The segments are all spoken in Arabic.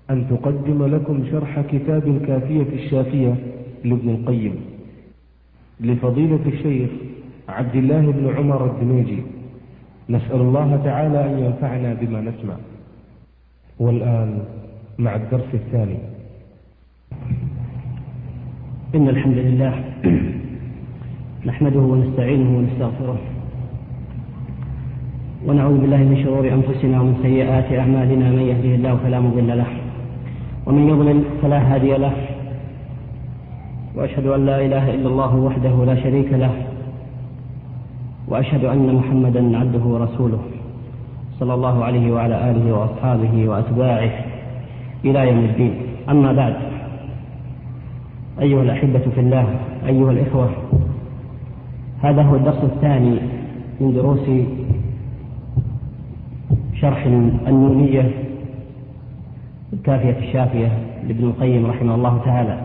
أن تقدم لكم شرح كتاب الكافية الشافية لابن القيم لفضيلة الشيخ عبد الله بن عمر الدميجي. نسأل الله تعالى أن ينفعنا بما نسمع. والآن مع الدرس الثاني. إن الحمد لله نحمده ونستعينه ونستغفره ونعوذ بالله من شرور أنفسنا ومن سيئات أعمالنا، من يهده الله فلا مضل له ومن يضلل فلا هادي له، وأشهد أن لا إله إلا الله وحده لا شريك له، وأشهد أن محمدا عبده ورسوله صلى الله عليه وعلى آله وأصحابه وأتباعه إلى يوم الدين. أما بعد، أيها الأحبة في الله، أيها الإخوة، هذا هو الدرس الثاني من دروس شرح النونية الكافية الشافية لابن القيم رحمه الله تعالى،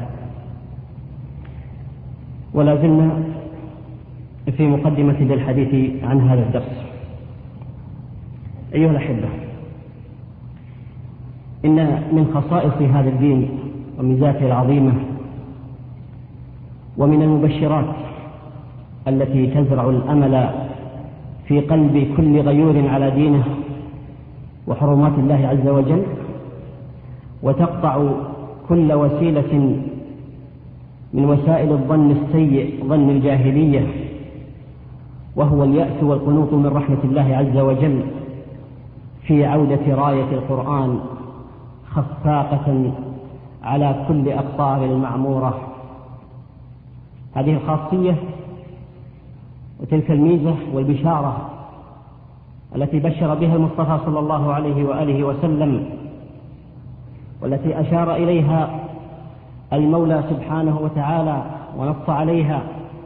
ولا زلنا في مقدمة الحديث عن هذا الدرس. أيها الأحبة، إن من خصائص هذا الدين وميزاته العظيمة ومن المبشرات التي تزرع الأمل في قلب كل غيور على دينه وحرمات الله عز وجل، وتقطع كل وسيلة من وسائل الظن السيء، ظن الجاهلية، وهو اليأس والقنوط من رحمة الله عز وجل، في عودة راية القرآن خفاقة على كل أقطار المعمورة. هذه الخاصية وتلك الميزة والبشارة التي بشر بها المصطفى صلى الله عليه وآله وسلم، والتي أشار إليها المولى سبحانه وتعالى ونص عليها،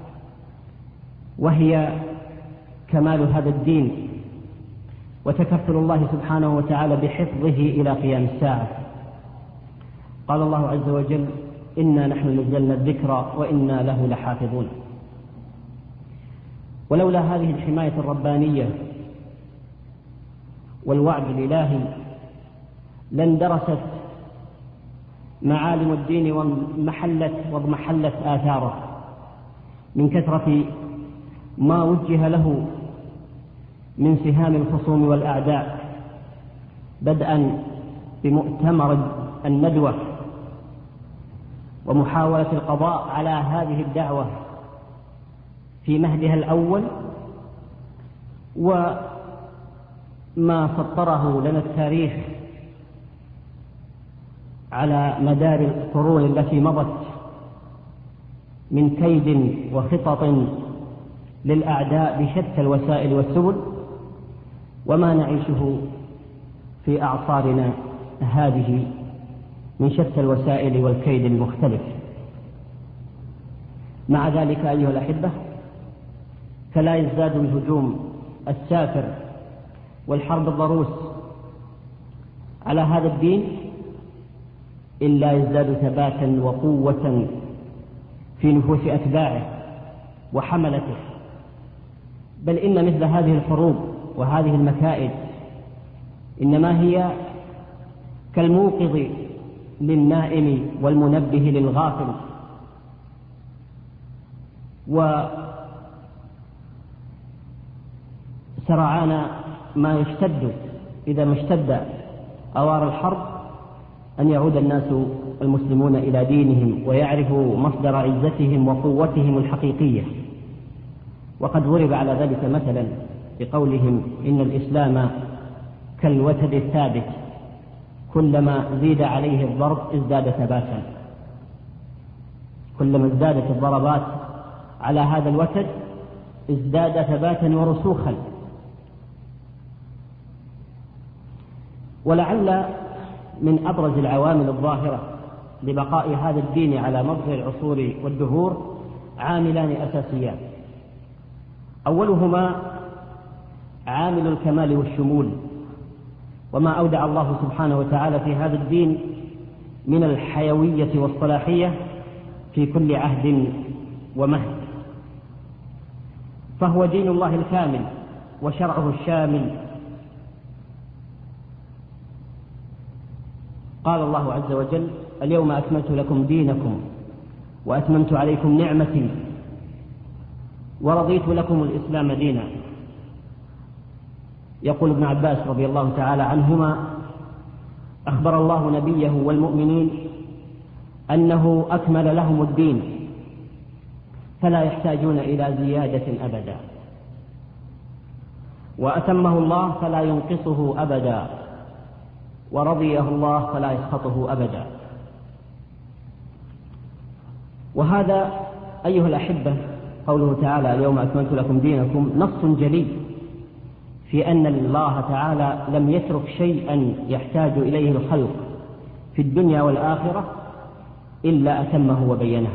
وهي كمال هذا الدين وتكفل الله سبحانه وتعالى بحفظه إلى قيام الساعة. قال الله عز وجل: إنا نحن نزلنا الذكر وإنا له لحافظون. ولولا هذه الحماية الربانية والوعد الإلهي لاندرست معالم الدين واضمحلت آثاره من كثرة ما وجه له من سهام الخصوم والأعداء، بدءا بمؤتمر الندوة ومحاولة القضاء على هذه الدعوة في مهدها الأول، وما سطره لنا التاريخ على مدار القرون التي مضت من كيد وخطط للأعداء بشتى الوسائل والسبل، وما نعيشه في أعصارنا هذه من شتى الوسائل والكيد المختلف. مع ذلك أيها الأحبة، فلا يزداد الهجوم السافر والحرب الضروس على هذا الدين إلا يزداد ثباتا وقوة في نفوس أتباعه وحملته. بل إن مثل هذه الحروب وهذه المكائد إنما هي كالموقظ للنائم والمنبه للغافل. وسرعان ما يشتد، إذا ما اشتد أوار الحرب، أن يعود الناس المسلمون إلى دينهم ويعرفوا مصدر عزتهم وقوتهم الحقيقية. وقد ضرب على ذلك مثلا بقولهم: إن الإسلام كالوتد الثابت، كلما زيد عليه الضرب ازداد ثباتا. كلما ازدادت الضربات على هذا الوتد ازداد ثباتا ورسوخا. ولعل من أبرز العوامل الظاهرة لبقاء هذا الدين على مر العصور والدهور عاملان أساسيان: أولهما عامل الكمال والشمول، وما أودع الله سبحانه وتعالى في هذا الدين من الحيوية والصلاحية في كل عهد ومهد. فهو دين الله الكامل وشرعه الشامل. قال الله عز وجل: اليوم أكملت لكم دينكم وأتممت عليكم نعمتي ورضيت لكم الإسلام دينا. يقول ابن عباس رضي الله تعالى عنهما: أخبر الله نبيه والمؤمنين أنه أكمل لهم الدين فلا يحتاجون إلى زيادة أبدا، وأتمه الله فلا ينقصه أبدا، ورضيه الله فلا يسخطه أبدا. وهذا أيها الأحبة قوله تعالى: اليوم أكملت لكم دينكم، نص جلي في أن الله تعالى لم يترك شيئا يحتاج إليه الخلق في الدنيا والآخرة إلا أتمه وبينه.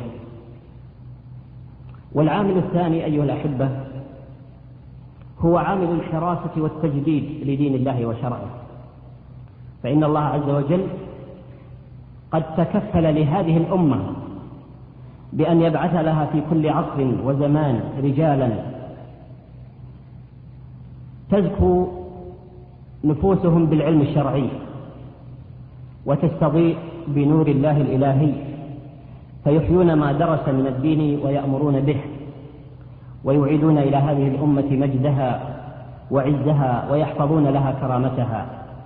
والعامل الثاني أيها الأحبة هو عامل الحراسة والتجديد لدين الله وشرعه، فإن الله عز وجل قد تكفل لهذه الأمة بأن يبعث لها في كل عصر وزمان رجالا تزكو نفوسهم بالعلم الشرعي وتستضيء بنور الله الإلهي، فيحيون ما درس من الدين ويأمرون به، ويعيدون إلى هذه الأمة مجدها وعزها ويحفظون لها كرامتها،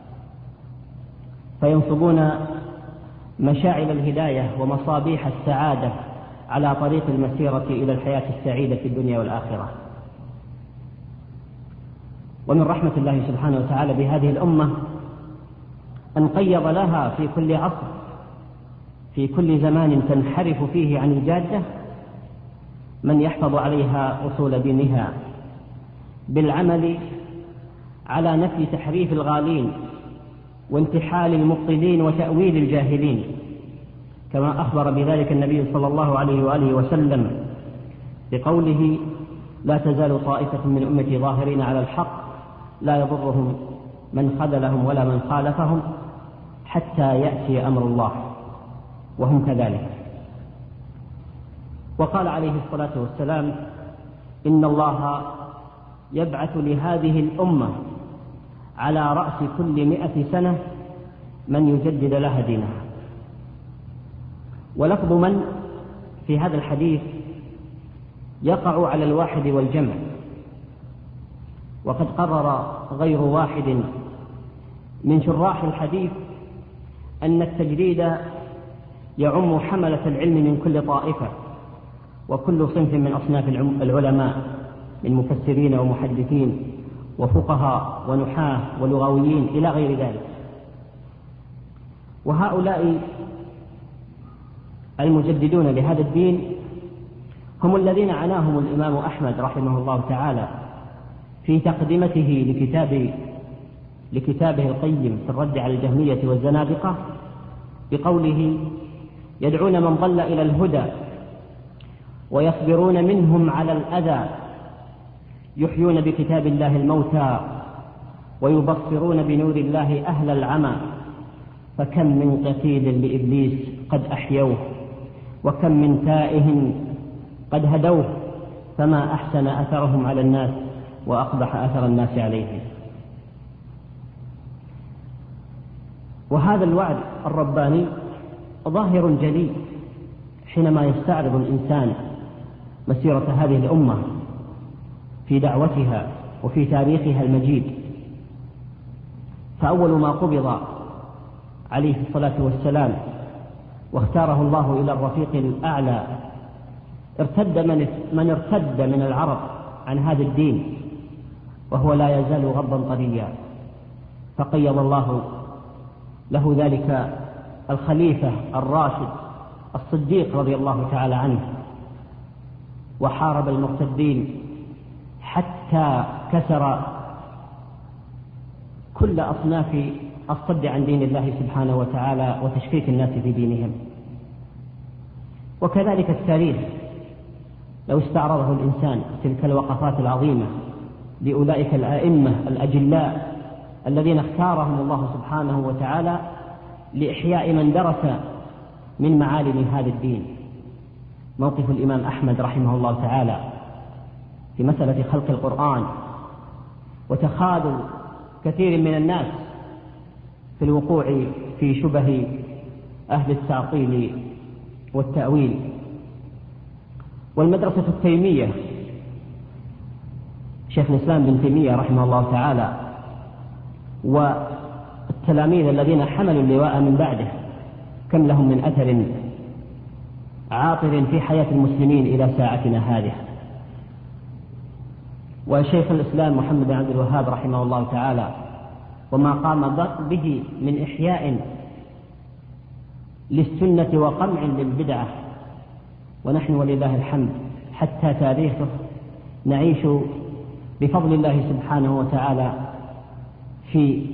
فينصبون مشاعل الهداية ومصابيح السعادة على طريق المسيرة إلى الحياة السعيدة في الدنيا والآخرة. ومن رحمة الله سبحانه وتعالى بهذه الأمة أن قيض لها في كل عصر، في كل زمان تنحرف فيه عن الجادة، من يحفظ عليها أصول دينها بالعمل على نفي تحريف الغالين وانتحال المبطلين وتأويل الجاهلين، كما أخبر بذلك النبي صلى الله عليه وآله وسلم بقوله: لا تزال طائفة من أمتي ظاهرين على الحق لا يضرهم من خذلهم ولا من خالفهم حتى يأتي أمر الله، وهم كذلك. وقال عليه الصلاة والسلام: إن الله يبعث لهذه الأمة على رأس كل 100 سنة من يجدد لها دينها. ولفظ من في هذا الحديث يقع على الواحد والجمع، وقد قرر غير واحد من شراح الحديث أن التجديد يعم حملة العلم من كل طائفة وكل صنف من أصناف العلماء من مفسرين ومحدثين وفقهاء ونحاة ولغويين إلى غير ذلك. وهؤلاء المجددون لهذا الدين هم الذين عناهم الإمام أحمد رحمه الله تعالى في تقدمته لكتابه القيم في الرد على الجهمية والزنادقة بقوله: يدعون من ضل إلى الهدى ويصبرون منهم على الأذى، يحيون بكتاب الله الموتى ويبصرون بنور الله أهل العمى، فكم من قتيل لإبليس قد أحيوه وكم من تائه قد هدوه، فما أحسن أثرهم على الناس وأقبح أثر الناس عليه. وهذا الوعد الرباني ظاهر جلي حينما يستعرض الإنسان مسيرة هذه الأمة في دعوتها وفي تاريخها المجيد. فأول ما قبض عليه الصلاة والسلام واختاره الله إلى الرفيق الأعلى ارتد من ارتد من العرب عن هذا الدين وهو لا يزال غضا طريا، فقيض الله له ذلك الخليفة الراشد الصديق رضي الله تعالى عنه، وحارب المرتدين حتى كسر كل أصناف الصد عن دين الله سبحانه وتعالى وتشكيك الناس في دينهم. وكذلك التاريخ لو استعرضه الإنسان تلك الوقفات العظيمة لأولئك الأئمة الأجلاء الذين اختارهم الله سبحانه وتعالى لإحياء من درس من معالم هذا الدين. موقف الإمام أحمد رحمه الله تعالى في مسألة خلق القرآن وتخاذل كثير من الناس في الوقوع في شبه أهل التعطيل والتأويل. والمدرسة التيمية، شيخ الإسلام بن تيمية رحمه الله تعالى والتلاميذ الذين حملوا اللواء من بعده، كم لهم من أثر عاطر في حياة المسلمين إلى ساعتنا هذه. وشيخ الإسلام محمد بن عبد الوهاب رحمه الله تعالى وما قام به من إحياء للسنة وقمع للبدعة، ونحن ولله الحمد حتى تاريخه نعيش بفضل الله سبحانه وتعالى في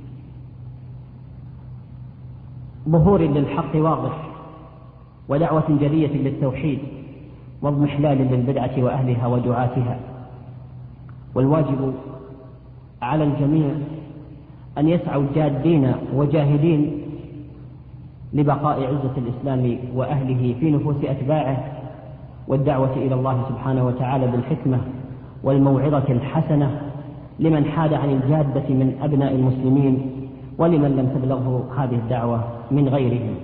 ظهور للحق واضح ودعوة جلية للتوحيد واضمحلال للبدعة وأهلها ودعاتها. والواجب على الجميع أن يسعوا جادين وجاهدين لبقاء عزة الإسلام وأهله في نفوس أتباعه، والدعوة إلى الله سبحانه وتعالى بالحكمة والموعظة الحسنة لمن حاد عن الجادة من أبناء المسلمين ولمن لم تبلغه هذه الدعوة من غيرهم.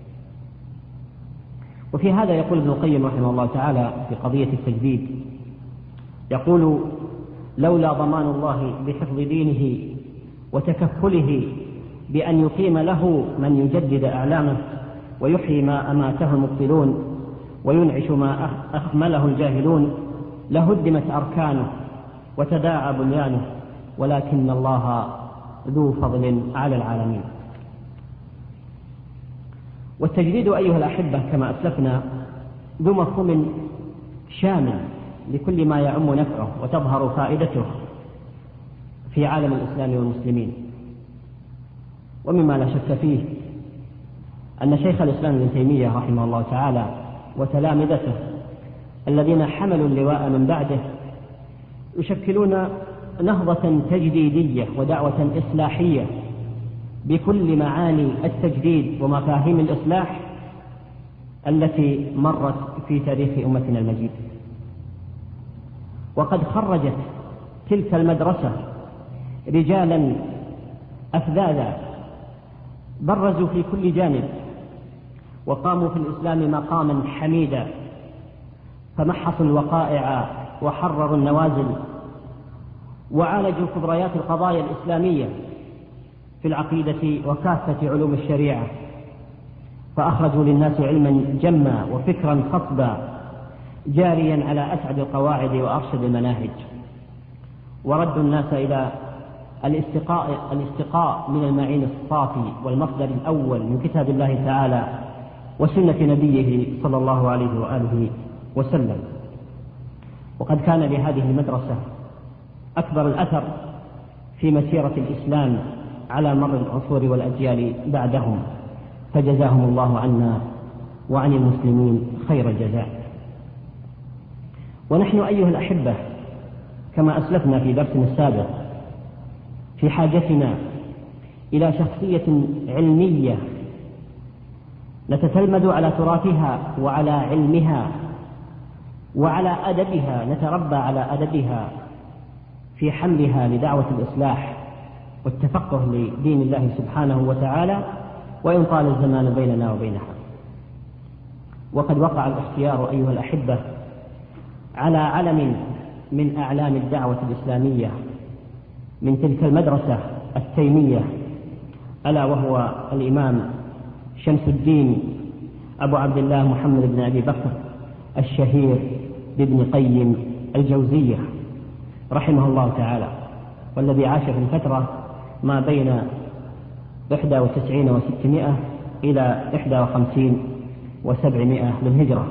وفي هذا يقول ابن القيم رحمه الله تعالى في قضية التجديد، يقول: لولا ضمان الله بحفظ دينه وتكفله بأن يقيم له من يجدد أعلامه ويحيي ما أماته المبطلون وينعش ما أخمله الجاهلون لهدمت أركانه وتداعى بنيانه، ولكن الله ذو فضل على العالمين. والتجديد أيها الأحبة كما أسلفنا ذو مفهوم شامل لكل ما يعم نفعه وتظهر فائدته في عالم الإسلام والمسلمين. ومما لا شك فيه أن شيخ الإسلام ابن تيمية رحمه الله تعالى وتلامذته الذين حملوا اللواء من بعده يشكلون نهضة تجديدية ودعوة إصلاحية بكل معاني التجديد ومفاهيم الإصلاح التي مرت في تاريخ أمتنا المجيد. وقد خرجت تلك المدرسة رجالا أفذاذا برزوا في كل جانب وقاموا في الإسلام مقاما حميدا، فمحصوا الوقائع وحرروا النوازل وعالجوا كبريات القضايا الإسلامية في العقيدة وكافة علوم الشريعة، فأخرجوا للناس علما جما وفكرا خصبا جاريا على أسعد القواعد وأرشد المناهج، وردوا الناس إلى الاستقاء من المعين الصافي والمصدر الأول من كتاب الله تعالى وسنة نبيه صلى الله عليه وآله وسلم. وقد كان لهذه المدرسة أكبر الأثر في مسيرة الإسلام على مر العصور والأجيال بعدهم، فجزاهم الله عنا وعن المسلمين خير الجزاء. ونحن أيها الأحبة كما أسلفنا في درسنا السابق في حاجتنا إلى شخصية علمية نتتلمذ على تراثها وعلى علمها وعلى أدبها، نتربى على أدبها في حملها لدعوة الإصلاح والتفقه لدين الله سبحانه وتعالى، وإن طال الزمان بيننا وبينها. وقد وقع الاختيار أيها الأحبة على علم من أعلام الدعوة الإسلامية من تلك المدرسة التيمية، ألا وهو الإمام شمس الدين أبو عبد الله محمد بن أبي بكر الشهير بابن قيم الجوزية رحمه الله تعالى، والذي عاش في الفترة ما بين 91 و600 إلى 51 و700 للهجرة.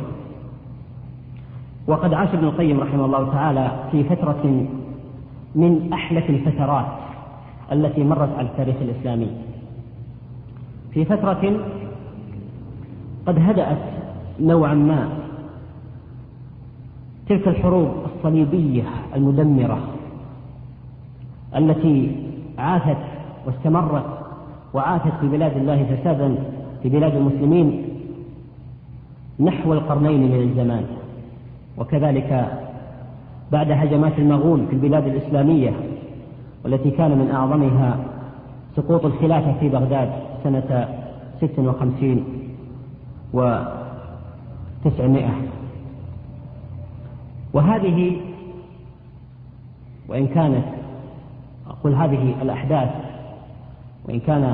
وقد عاش ابن القيم رحمه الله تعالى في فترة من أحلف الفترات التي مرت على التاريخ الإسلامي، في فترة قد هدأت نوعا ما تلك الحروب الصليبية المدمرة التي عاثت واستمرت وعاثت في بلاد الله فسادا في بلاد المسلمين نحو القرنين من الزمان. وكذلك بعد هجمات المغول في البلاد الإسلامية والتي كان من أعظمها سقوط الخلافة في بغداد سنة 56 و900. وهذه وإن كانت أقول هذه الأحداث وإن كان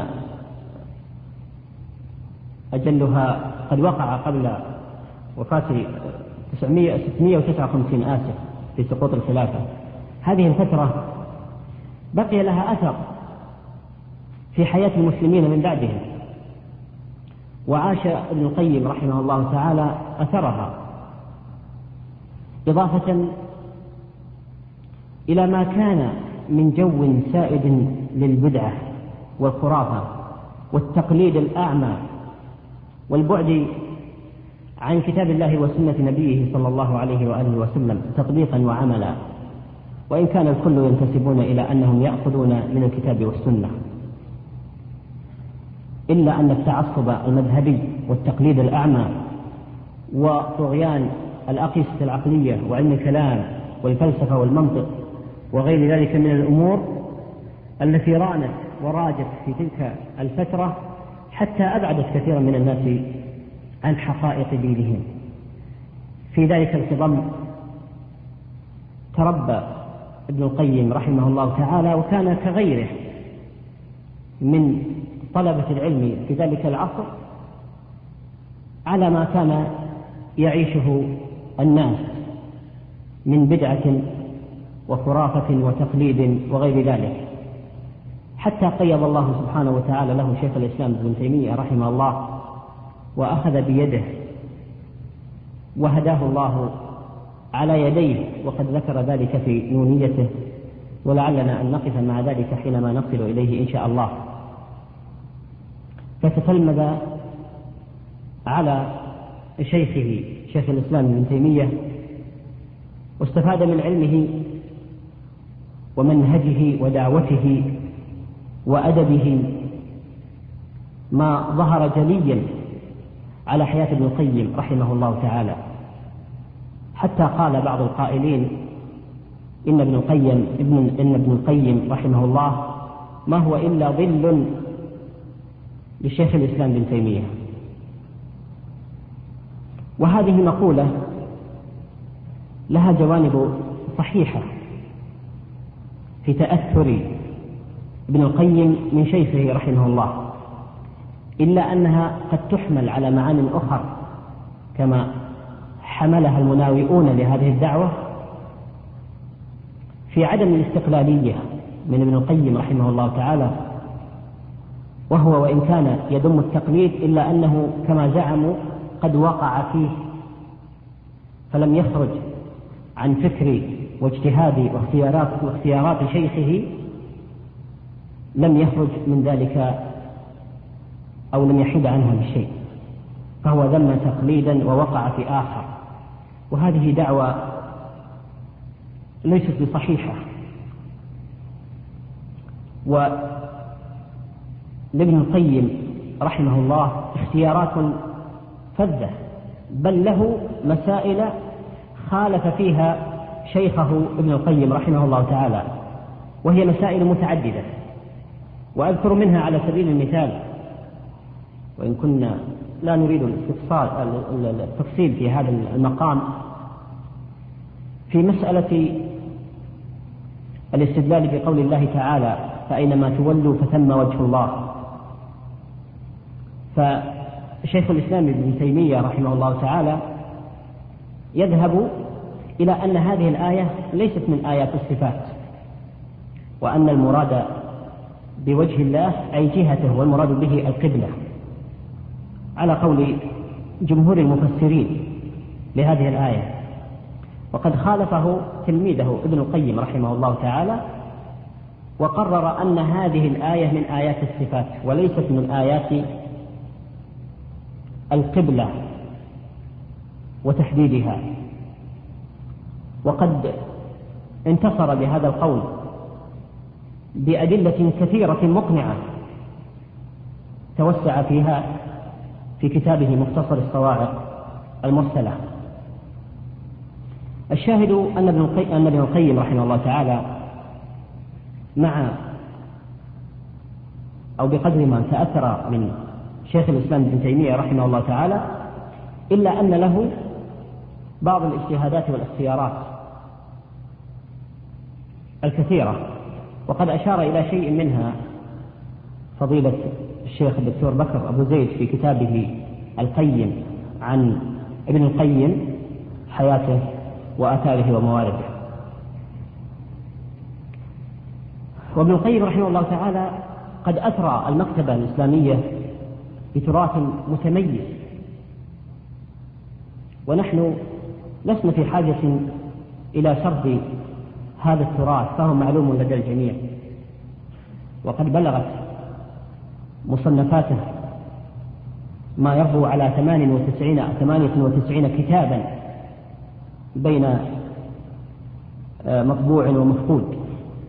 أجلها قد وقع قبل وفاة 659 في سقوط الخلافة، هذه الفترة بقي لها أثر في حياة المسلمين من بعدهم، وعاش ابن القيم رحمه الله تعالى أثرها، إضافة إلى ما كان من جو سائد للبدعة والخرافة والتقليد الأعمى والبعد عن كتاب الله وسنة نبيه صلى الله عليه وآله وسلم تطبيقا وعملا، وإن كان الكل ينتسبون إلى أنهم يأخذون من الكتاب والسنة، إلا أن التعصب المذهبي والتقليد الأعمى وطغيان الأقيسة العقلية وعلم الكلام والفلسفة والمنطق وغير ذلك من الأمور التي رانت وراجت في تلك الفترة حتى أبعدت كثيرا من الناس عن حقائق دينهم. في ذلك الخضم تربى ابن القيم رحمه الله تعالى، وكان كغيره من طلبة العلم في ذلك العصر على ما كان يعيشه الناس من بدعة وخرافة وتقليد وغير ذلك، حتى قيض الله سبحانه وتعالى له شيخ الإسلام ابن تيمية رحمه الله وأخذ بيده وهداه الله على يديه، وقد ذكر ذلك في نونيته، ولعلنا أن نقف مع ذلك حينما نصل إليه إن شاء الله. فتتلمذ على شيخه شيخ الإسلام ابن تيمية، واستفاد من علمه ومنهجه ودعوته وأدبه ما ظهر جليا على حياة ابن القيم رحمه الله تعالى، حتى قال بعض القائلين إن ابن القيم رحمه الله ما هو إلا ظل لشيخ الإسلام ابن تيمية. وهذه مقولة لها جوانب صحيحة في تأثر ابن القيم من شيخه رحمه الله، إلا أنها قد تحمل على معان أخرى كما حملها المناوئون لهذه الدعوة في عدم الاستقلالية من ابن القيم رحمه الله تعالى، وهو وإن كان يذم التقليد إلا أنه كما زعموا قد وقع فيه، فلم يخرج عن فكر واجتهاد واختيارات شيخه، لم يخرج من ذلك أو لم يحد عنها بشيء، فهو ذم تقليدا ووقع في آخر، وهذه دعوة ليست بصحيحة. ولابن القيم رحمه الله اختيارات فذة، بل له مسائل خالف فيها شيخه ابن القيم رحمه الله تعالى، وهي مسائل متعددة، وأذكر منها على سبيل المثال، وإن كنا لا نريد التفصيل في هذا المقام، في مسألة الاستدلال بقول الله تعالى فأينما تولوا فثم وجه الله. فشيخ الإسلام ابن تيمية رحمه الله تعالى يذهب إلى أن هذه الآية ليست من آيات الصفات، وأن المراد بوجه الله أي جهته، والمراد به القبلة، على قول جمهور المفسرين لهذه الآية. وقد خالفه تلميذه ابن القيم رحمه الله تعالى، وقرر أن هذه الآية من آيات الصفات وليست من آيات القبلة وتحديدها، وقد انتصر بهذا القول بأدلة كثيرة مقنعة توسع فيها في كتابه مختصر الصواعق المرسلة. الشاهد أن ابن القيم رحمه الله تعالى مع أو بقدر ما تأثر من شيخ الإسلام ابن تيمية رحمه الله تعالى، إلا أن له بعض الاجتهادات والاختيارات الكثيرة، وقد أشار إلى شيء منها فضيلة الشيخ الدكتور بكر أبو زيد في كتابه القيم عن ابن القيم، حياته وآثاره وموارده. وابن القيم رحمه الله تعالى قد أثرى المكتبة الإسلامية بتراث متميز، ونحن لسنا في حاجة إلى سرد هذا التراث، فهو معلوم لدى الجميع، وقد بلغت مصنفاته ما يربو على 98 كتابا بين مطبوع ومفقود.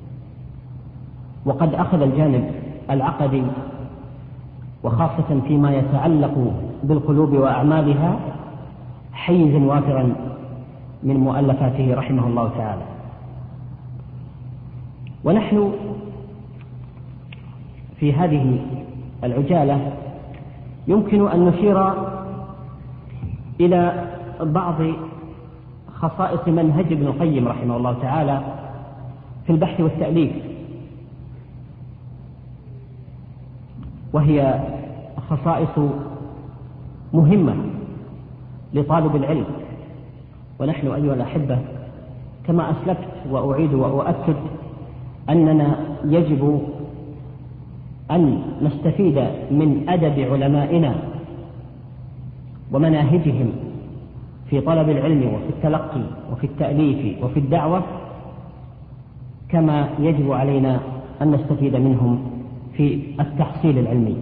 وقد أخذ الجانب العقدي وخاصة فيما يتعلق بالقلوب وأعمالها حيزا وافرا من مؤلفاته رحمه الله تعالى. ونحن في هذه العجالة يمكن أن نشير إلى بعض خصائص منهج ابن القيم رحمه الله تعالى في البحث والتأليف، وهي خصائص مهمة لطالب العلم. ونحن أيها الأحبة كما أسلفت وأعيد وأؤكد أننا يجب أن نستفيد من أدب علمائنا ومناهجهم في طلب العلم وفي التلقي وفي التأليف وفي الدعوة، كما يجب علينا أن نستفيد منهم في التحصيل العلمي.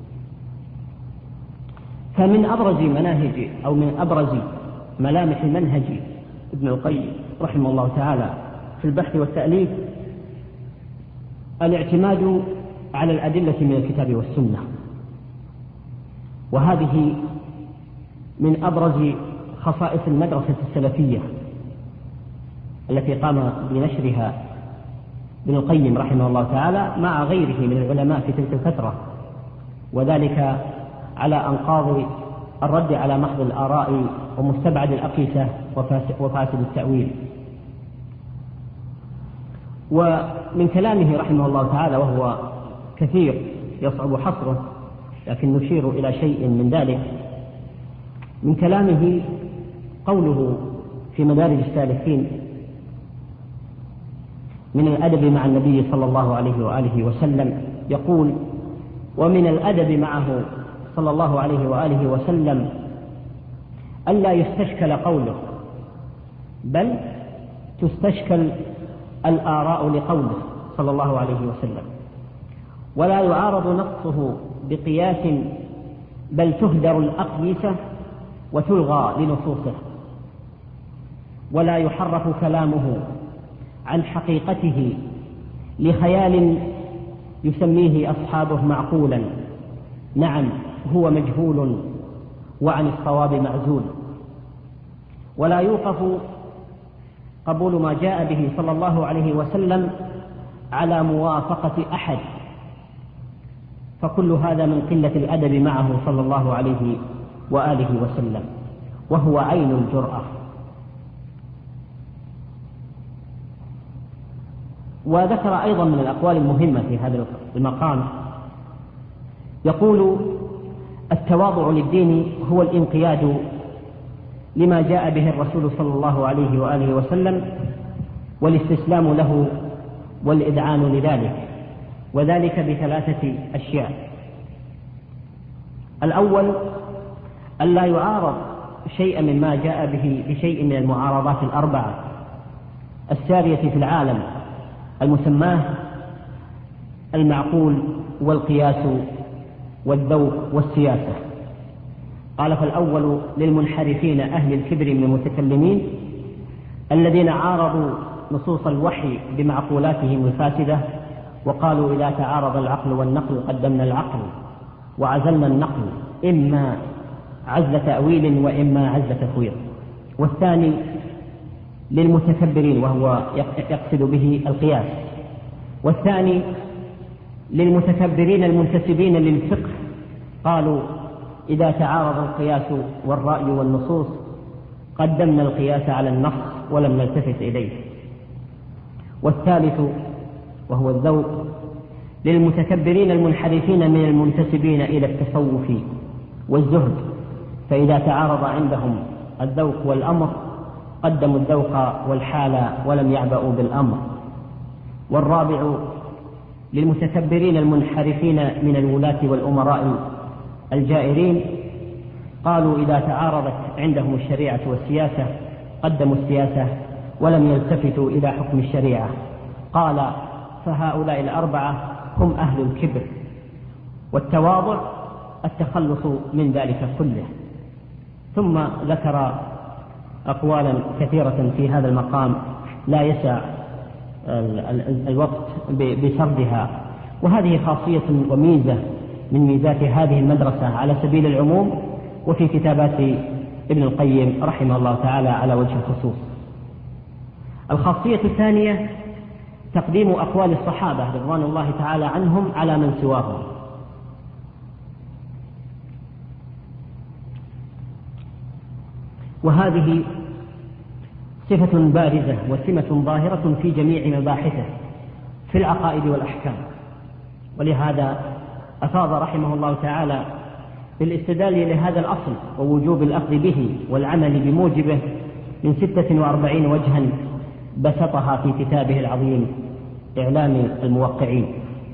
فمن أبرز مناهج أو من أبرز ملامح منهج ابن القيم رحمه الله تعالى في البحث والتأليف الاعتماد على الأدلة من الكتاب والسنة، وهذه من أبرز خصائص المدرسة السلفية التي قام بنشرها ابن القيم رحمه الله تعالى مع غيره من العلماء في تلك الفترة، وذلك على أنقاض الرد على محض الآراء ومستبعد الأقيسة وفاسد التأويل. ومن كلامه رحمه الله تعالى، وهو كثير يصعب حصره لكن نشير إلى شيء من ذلك، من كلامه قوله في مدارج السالكين: من الأدب مع النبي صلى الله عليه وآله وسلم، يقول: ومن الأدب معه صلى الله عليه وآله وسلم ألا يستشكل قوله، بل تستشكل الآراء لقوله صلى الله عليه وسلم، ولا يعارض نصه بقياس، بل تهدر الأقيسة وتلغى لنصوصه، ولا يحرف كلامه عن حقيقته لخيال يسميه أصحابه معقولا، نعم هو مجهول وعن الصواب معزول، ولا يوقف قبول ما جاء به صلى الله عليه وسلم على موافقة أحد، فكل هذا من قلة الأدب معه صلى الله عليه وآله وسلم، وهو عين الجرأة. وذكر أيضا من الأقوال المهمة في هذا المقام، يقول: التواضع للدين هو الانقياد لما جاء به الرسول صلى الله عليه وآله وسلم، والاستسلام له والإذعان لذلك، وذلك بثلاثة أشياء: الأول ألا يعارض شيئا مما جاء به بشيء من المعارضات الأربعة السارية في العالم المسماه المعقول والقياس والذوق والسياسة. قال: فالأول للمنحرفين أهل الكبر من المتكلمين الذين عارضوا نصوص الوحي بمعقولاتهم الفاسدة، وقالوا: إذا تعارض العقل والنقل قدمنا العقل وعزلنا النقل، إما عزل تأويل وإما عزل تفويض. والثاني للمتكبرين، وهو يقصد به القياس. والثاني للمتكبرين المنتسبين للفقه قالوا إذا تعارض القياس والرأي والنصوص قدمنا القياس على النص ولم نلتفت إليه. والثالث وهو الذوق للمتكبرين المنحرفين من المنتسبين إلى التصوف والزهد، فإذا تعارض عندهم الذوق والأمر قدموا الذوق والحال ولم يعبأوا بالأمر. والرابع للمتكبرين المنحرفين من الولاة والأمراء الجائرين قالوا إذا تعارضت عندهم الشريعة والسياسة قدموا السياسة ولم يلتفتوا إلى حكم الشريعة. قال فهؤلاء الأربعة هم أهل الكبر، والتواضع التخلص من ذلك كله. ثم ذكر أقوالا كثيرة في هذا المقام لا يسع الوقت بسردها، وهذه خاصية وميزة من ميزات هذه المدرسة على سبيل العموم، وفي كتابات ابن القيم رحمه الله تعالى على وجه الخصوص. الخاصية الثانية تقديم أقوال الصحابة رضوان الله تعالى عنهم على من سواهم، وهذه صفة بارزة وسمة ظاهرة في جميع مباحثه في العقائد والأحكام. ولهذا أفاض رحمه الله تعالى بالاستدلال لهذا الأصل ووجوب الأخذ به والعمل بموجبه من 46 وجها بسطها في كتابه العظيم إعلام الموقعين.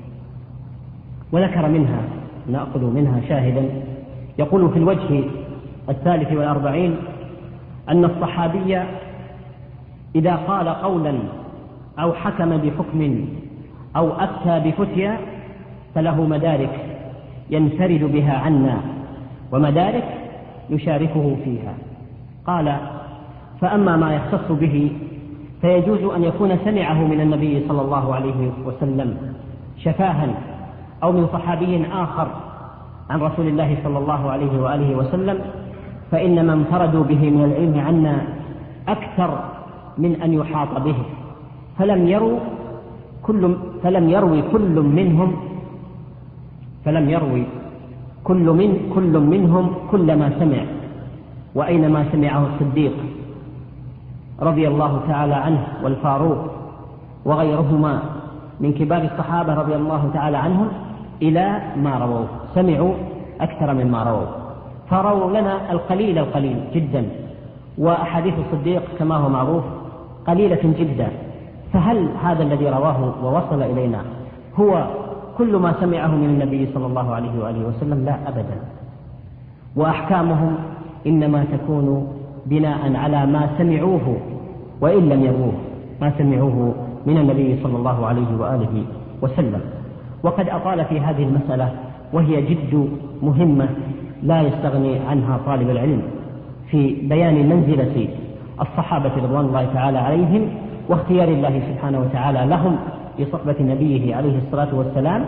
وذكر منها نأخذ منها شاهدا يقول في الوجه 43 أن الصحابي إذا قال قولا أو حكم بحكم أو أفتى بفتيا فله مدارك ينفرد بها عنا ومدارك يشاركه فيها. قال فأما ما يختص به فيجوز أن يكون سمعه من النبي صلى الله عليه وسلم شفاها أو من صحابي آخر عن رسول الله صلى الله عليه وآله وسلم، فإنما انفردوا به من العلم عنا أكثر من أن يحاط به، فلم يروي كل منهم كل ما سمع، وأينما سمعه الصديق رضي الله تعالى عنه والفاروق وغيرهما من كبار الصحابة رضي الله تعالى عنهم إلى ما رووا، سمعوا أكثر مما رووا، فرووا لنا القليل جدا، وأحاديث الصديق كما هو معروف قليلة جدا. فهل هذا الذي رواه ووصل إلينا هو كل ما سمعه من النبي صلى الله عليه وآله وسلم؟ لا أبدا. وأحكامهم إنما تكون بناء على ما سمعوه وإن لم يروه، ما سمعوه من النبي صلى الله عليه وآله وسلم. وقد أطال في هذه المسألة وهي جد مهمة لا يستغني عنها طالب العلم في بيان منزلة الصحابة رضوان الله تعالى عليهم واختيار الله سبحانه وتعالى لهم لصحبة نبيه عليه الصلاة والسلام،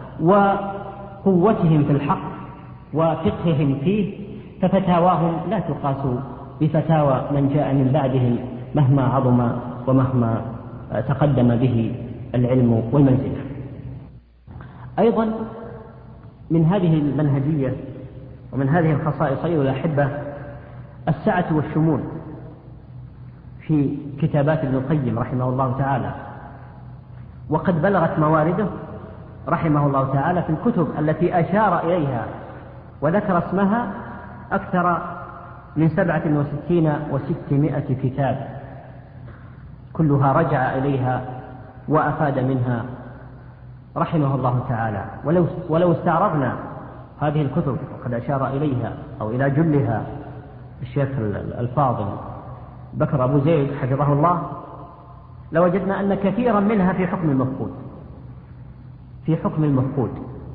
وقوتهم في الحق وفقههم فيه، ففتاواهم لا تقاس بفتاوى من جاء من بعدهم مهما عظم ومهما تقدم به العلم والمنزلة. أيضا من هذه المنهجية ومن هذه الخصائص أيها الأحبة السعة والشمول في كتابات ابن القيم رحمه الله تعالى، وقد بلغت موارده رحمه الله تعالى في الكتب التي أشار إليها وذكر اسمها أكثر من 67 و600 كتاب، كلها رجع إليها وأفاد منها رحمه الله تعالى. ولو استعرضنا هذه الكتب وقد أشار إليها أو إلى جلها الشيخ الفاضل بكر أبو زيد حفظه الله، لوجدنا أن كثيرا منها في حكم المفقود.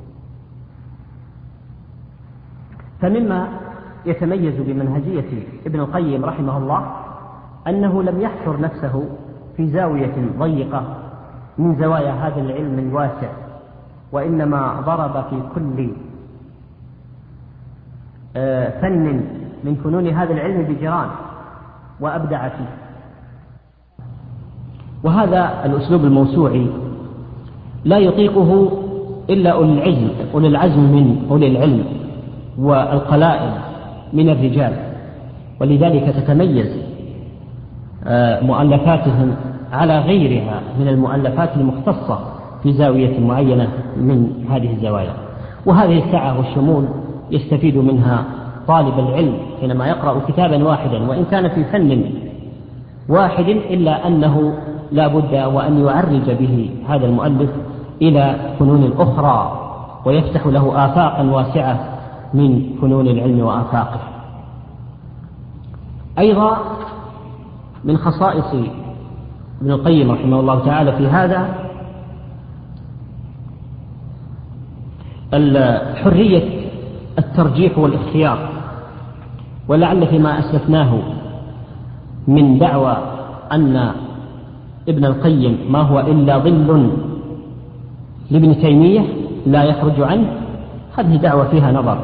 فمما يتميز بمنهجية ابن القيم رحمه الله أنه لم يحصر نفسه في زاوية ضيقة من زوايا هذا العلم الواسع، وإنما ضرب في كل فن من فنون هذا العلم بجيران وأبدع فيه. وهذا الأسلوب الموسوعي لا يطيقه إلا أولي العزم من أولي العلم والقلائل من الرجال، ولذلك تتميز مؤلفاتهم على غيرها من المؤلفات المختصة في زاوية معينة من هذه الزوايا. وهذه السعة والشمول يستفيد منها طالب العلم حينما يقرأ كتابا واحدا وإن كان في فن واحد، إلا أنه لا بد وأن يعرج به هذا المؤلف إلى فنون أخرى ويفتح له آفاقا واسعة من فنون العلم وآفاقه. أيضا من خصائص ابن القيم رحمه الله تعالى في هذا حرية الترجيح والاختيار، ولعل فيما أسلفناه من دعوى أن ابن القيم ما هو إلا ظل لابن تيمية لا يخرج عنه، هذه دعوة فيها نظر.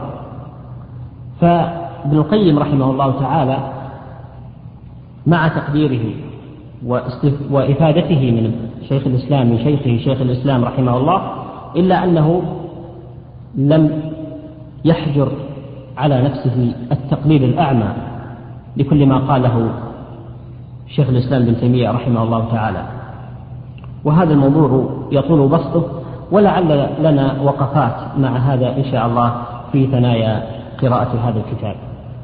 فابن القيم رحمه الله تعالى مع تقديره وإفادته من شيخ الإسلام من شيخه شيخ الإسلام رحمه الله، إلا أنه لم يحجر على نفسه التقليد الأعمى لكل ما قاله شيخ الإسلام ابن تيمية رحمه الله تعالى. وهذا الموضوع يطول بسطه، ولعل لنا وقفات مع هذا إن شاء الله في ثنايا قراءة هذا الكتاب.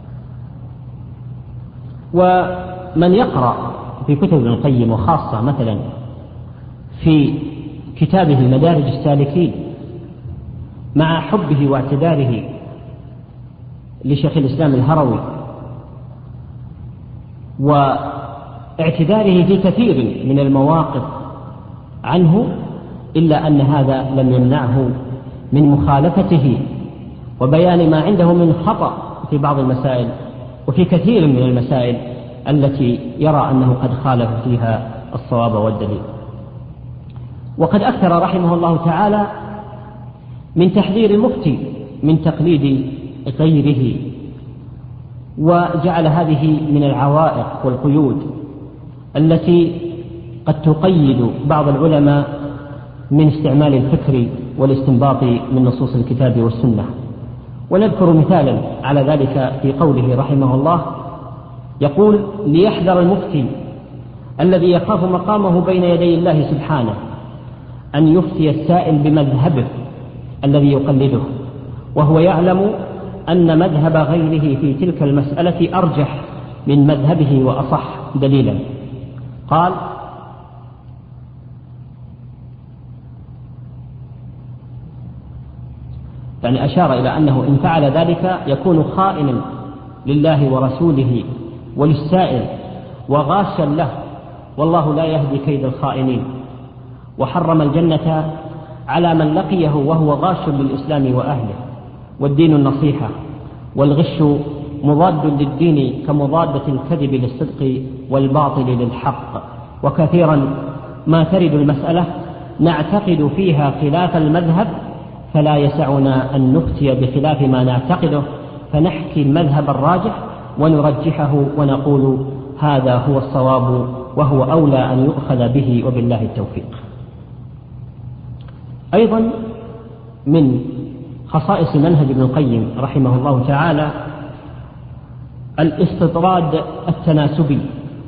ومن يقرأ في كتب ابن القيم وخاصة مثلا في كتابه مدارج السالكين مع حبه واعتداره لشيخ الإسلام الهروي واعتداره في كثير من المواقف عنه، إلا أن هذا لم يمنعه من مخالفته وبيان ما عنده من خطأ في بعض المسائل وفي كثير من المسائل التي يرى أنه قد خالف فيها الصواب والدليل. وقد أكثر رحمه الله تعالى من تحذير المفتي من تقليد غيره، وجعل هذه من العوائق والقيود التي قد تقيد بعض العلماء من استعمال الفكر والاستنباط من نصوص الكتاب والسنة. ونذكر مثالا على ذلك في قوله رحمه الله، يقول: ليحذر المفتي الذي يخاف مقامه بين يدي الله سبحانه أن يفتي السائل بمذهبه الذي يقلده، وهو يعلم أن مذهب غيره في تلك المسألة أرجح من مذهبه وأصح دليلا. قال: يعني أشار إلى أنه إن فعل ذلك يكون خائنا لله ورسوله وللسائل وغاشا له، والله لا يهدي كيد الخائنين. وحرم الجنة على من لقيه وهو غاش للإسلام وأهله، والدين النصيحة، والغش مضاد للدين كمضادة الكذب للصدق والباطل للحق. وكثيرا ما ترد المسألة نعتقد فيها خلاف المذهب فلا يسعنا أن نفتي بخلاف ما نعتقده، فنحكي المذهب الراجح ونرجحه ونقول هذا هو الصواب وهو أولى أن يؤخذ به، وبالله التوفيق. أيضا من خصائص منهج ابن القيم رحمه الله تعالى الاستطراد التناسبي.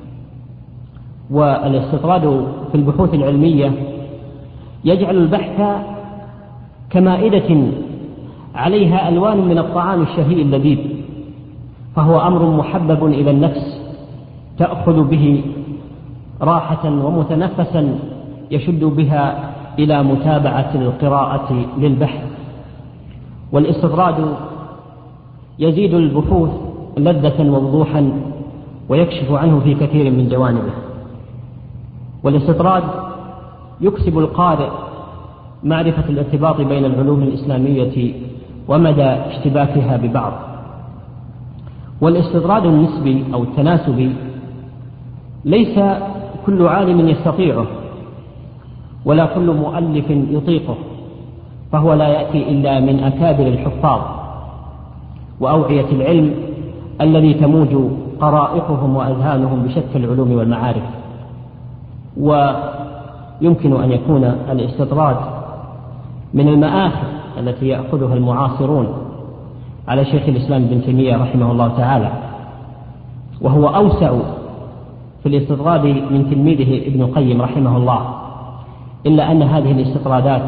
والاستطراد في البحوث العلمية يجعل البحث كمائدة عليها ألوان من الطعام الشهي اللذيذ، فهو أمر محبب إلى النفس تأخذ به راحة ومتنفسا يشد بها إلى متابعة القراءة للبحث. والاستطراد يزيد البحوث لذة ووضوحا ويكشف عنه في كثير من جوانبه. والاستطراد يكسب القارئ معرفة الارتباط بين العلوم الإسلامية ومدى اشتباكها ببعض. والاستطراد النسبي أو التناسبي ليس كل عالم يستطيعه ولا كل مؤلف يطيقه، فهو لا يأتي إلا من أكابر الحفاظ وأوعية العلم الذي تموج قرائحهم وأذهانهم بشتى العلوم والمعارف. ويمكن أن يكون الاستطراد من المآخذ التي يأخذها المعاصرون على شيخ الإسلام ابن تيمية رحمه الله تعالى، وهو أوسع في الاستطراد من تلميذه ابن القيم رحمه الله، إلا أن هذه الاستطرادات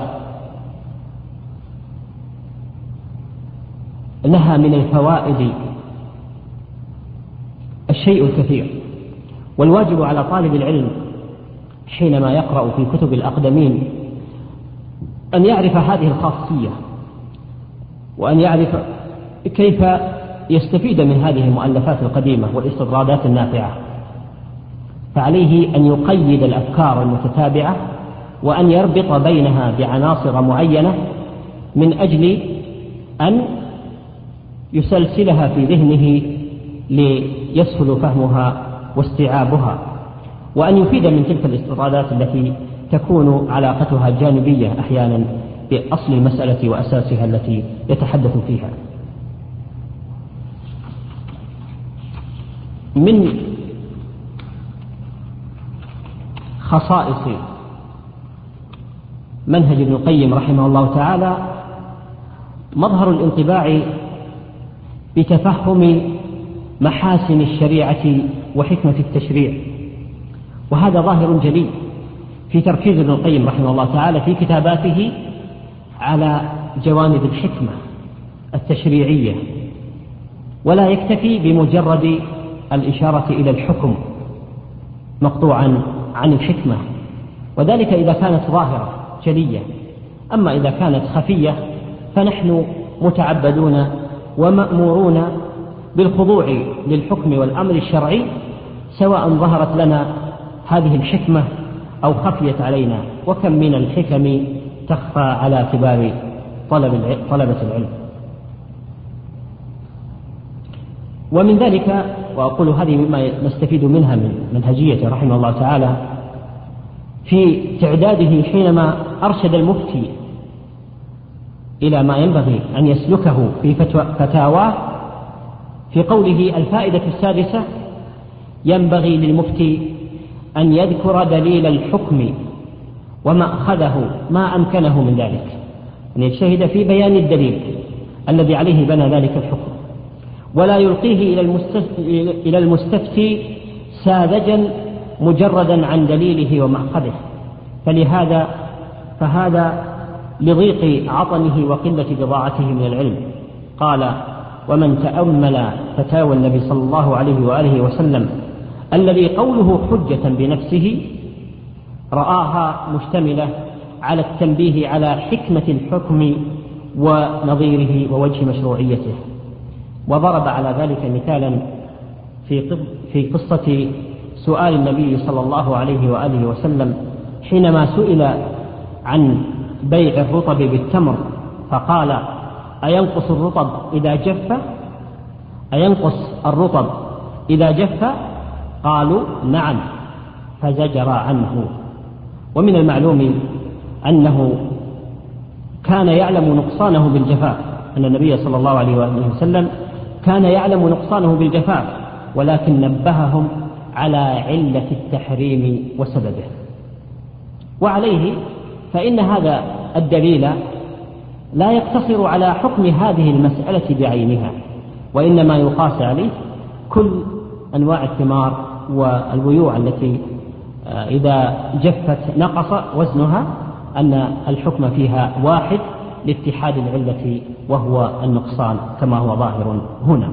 لها من الفوائد الشيء الكثير. والواجب على طالب العلم حينما يقرأ في كتب الأقدمين أن يعرف هذه الخاصية، وأن يعرف كيف يستفيد من هذه المؤلفات القديمة والاستطرادات النافعة. فعليه أن يقيد الأفكار المتتابعة، وأن يربط بينها بعناصر معينة من أجل أن يسلسلها في ذهنه ليسهل فهمها واستيعابها، وأن يفيد من تلك الاستطرادات التي تكون علاقتها جانبية أحيانا بأصل المسألة وأساسها التي يتحدث فيها. من خصائص منهج ابن القيم رحمه الله تعالى مظهر الانطباع بتفهم محاسن الشريعة وحكمة التشريع، وهذا ظاهر جلي في تركيز ابن القيم رحمه الله تعالى في كتاباته على جوانب الحكمة التشريعية، ولا يكتفي بمجرد الإشارة إلى الحكم مقطوعا عن الحكمة، وذلك إذا كانت ظاهرة جلية. أما إذا كانت خفية فنحن متعبدون ومأمورون بالخضوع للحكم والأمر الشرعي، سواء ظهرت لنا هذه الحكمة أو خفيت علينا، وكم من الحكم تخفى على كبار طلبة العلم. ومن ذلك، وأقول هذه مما نستفيد منها من منهجية رحمه الله تعالى في تعداده حينما أرشد المفتي إلى ما ينبغي أن يسلكه في فتاواه، في قوله الفائدة السادسة: ينبغي للمفتي أن يذكر دليل الحكم ومأخذه ما أمكنه من ذلك، أن يجتهد في بيان الدليل الذي عليه بنى ذلك الحكم، ولا يلقيه إلى المستفتي ساذجا مجردا عن دليله ومأخذه، فهذا لضيق عطنه وقلة بضاعته من العلم. قال: ومن تأمل فتاوى النبي صلى الله عليه وآله وسلم الذي قوله حجة بنفسه رآها مشتملة على التنبيه على حكمة الحكم ونظيره ووجه مشروعيته، وضرب على ذلك مثالا في قصة سؤال النبي صلى الله عليه وآله وسلم حينما سئل عن بيع الرطب بالتمر، فقال: أينقص الرطب إذا جف؟ قالوا: نعم، فزجر عنه. ومن المعلوم أنه كان يعلم نقصانه بالجفاف، أن النبي صلى الله عليه وآله وسلم كان يعلم نقصانه بالجفاف، ولكن نبههم على علة التحريم وسببه. وعليه فإن هذا الدليل لا يقتصر على حكم هذه المسألة بعينها، وإنما يقاس عليه كل أنواع الثمار والبيوع التي إذا جفت نقص وزنها، أن الحكم فيها واحد لاتحاد العلة وهو النقصان كما هو ظاهر هنا.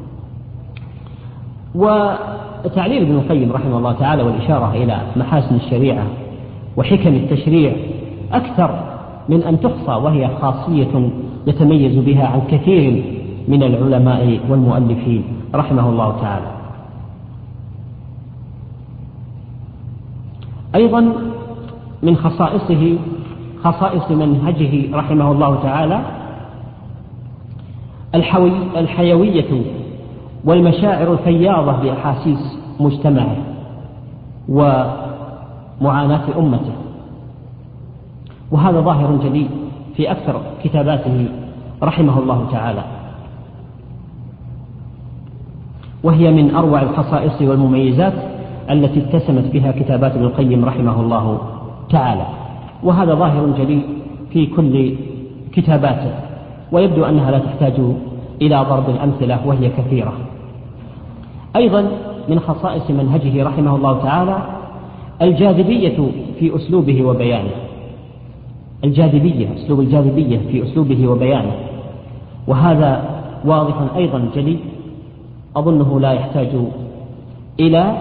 وتعليل ابن القيم رحمه الله تعالى والإشارة إلى محاسن الشريعة وحكم التشريع أكثر من أن تحصى، وهي خاصية يتميز بها عن كثير من العلماء والمؤلفين رحمه الله تعالى. أيضا من خصائص منهجه رحمه الله تعالى الحيوية والمشاعر الفياضة بأحاسيس مجتمعه ومعاناة أمته، وهذا ظاهر جلي في أكثر كتاباته رحمه الله تعالى، وهي من أروع الخصائص والمميزات التي اتسمت بها كتابات ابن القيم رحمه الله تعالى. وهذا ظاهر جلي في كل كتاباته، ويبدو أنها لا تحتاج إلى ضرب الأمثلة وهي كثيرة. أيضا من خصائص منهجه رحمه الله تعالى الجاذبية في أسلوبه وبيانه، أسلوب الجاذبية في أسلوبه وبيانه، وهذا واضح أيضا جلي، أظنه لا يحتاج إلى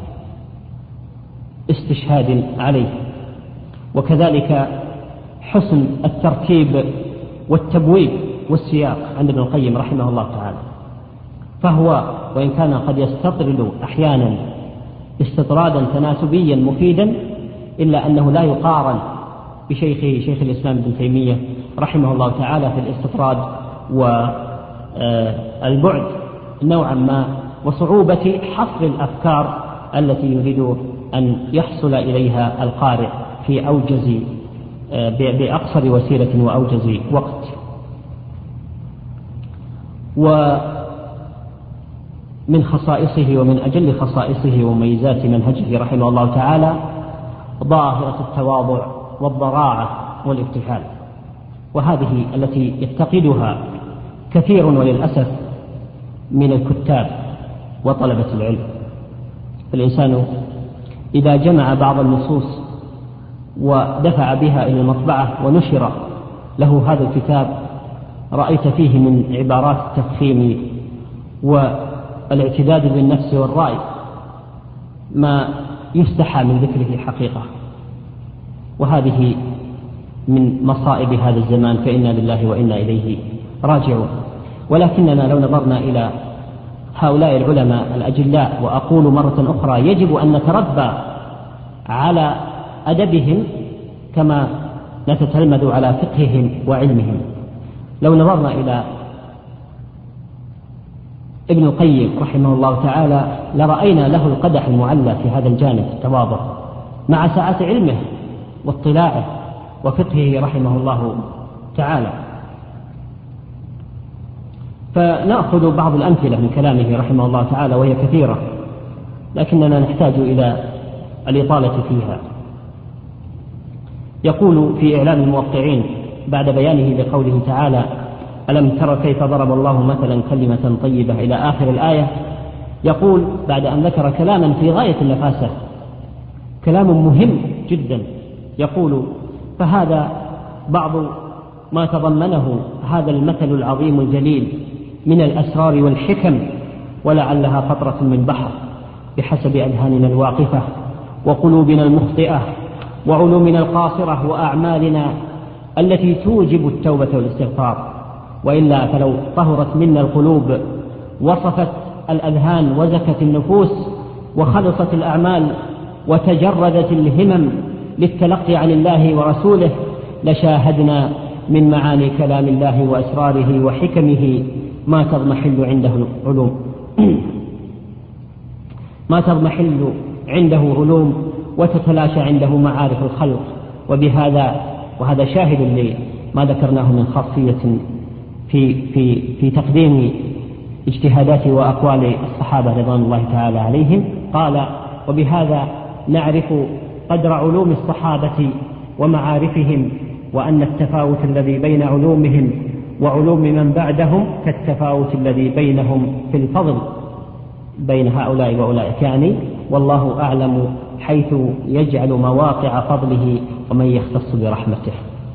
استشهاد عليه. وكذلك حسن الترتيب والتبويب والسياق عند ابن القيم رحمه الله تعالى، فهو وإن كان قد يستطرد أحيانا استطرادا تناسبيا مفيدا، إلا أنه لا يقارن بشيخه شيخ الإسلام ابن تيمية رحمه الله تعالى في الاستطراد والبعد نوعا ما وصعوبة حصر الأفكار التي يريد أن يحصل إليها القارئ في أوجز بأقصر وسيلة وأوجز وقت. ومن خصائصه ومن أجل خصائصه وميزات منهجه رحمه الله تعالى ظاهرة التواضع والضراعة والابتهال، وهذه التي يفتقدها كثير وللأسف من الكتاب وطلبة العلم. الإنسان إذا جمع بعض النصوص ودفع بها إلى المطبعة ونشر له هذا الكتاب رأيت فيه من عبارات التفخيم والاعتداد بالنفس والرأي ما يستحى من ذكره حقيقة، وهذه من مصائب هذا الزمان، فإنا لله وإنا إليه راجعون. ولكننا لو نظرنا إلى هؤلاء العلماء الأجلاء، وأقول مرة أخرى يجب أن نتربى على أدبهم كما نتتلمذ على فقههم وعلمهم. لو نظرنا إلى ابن القيم رحمه الله تعالى لرأينا له القدح المعلى في هذا الجانب التواضع مع سعة علمه واطلاعه وفقهه رحمه الله تعالى. فنأخذ بعض الأمثلة من كلامه رحمه الله تعالى وهي كثيرة، لكننا نحتاج إلى الإطالة فيها. يقول في إعلام الموقعين بعد بيانه لقوله تعالى: ألم تر كيف ضرب الله مثلا كلمة طيبة إلى آخر الآية، يقول بعد أن ذكر كلاما في غاية النفاسة، كلام مهم جدا، يقول: فهذا بعض ما تضمنه هذا المثل العظيم الجليل من الأسرار والحكم، ولعلها قطرة من بحر بحسب أذهاننا الواقفة وقلوبنا المخطئة وعلومنا القاصرة وأعمالنا التي توجب التوبة والاستغفار، وإلا فلو طهرت منا القلوب وصفت الأذهان وزكت النفوس وخلصت الأعمال وتجردت الهمم للتلقي عن الله ورسوله لشاهدنا من معاني كلام الله وأسراره وحكمه ما تضمحل عنده العلوم ما تضمحل عنده علوم وتتلاشى عنده معارف الخلق. وهذا شاهد لما ذكرناه من خاصية في تقديم اجتهادات وأقوال الصحابة رضوان الله تعالى عليهم. قال: وبهذا نعرف قدر علوم الصحابة ومعارفهم، وأن التفاوت الذي بين علومهم وعلوم من بعدهم كالتفاوت الذي بينهم في الفضل بين هؤلاء وأولئك، يعني والله أعلم حيث يجعل مواقع فضله ومن يختص برحمته.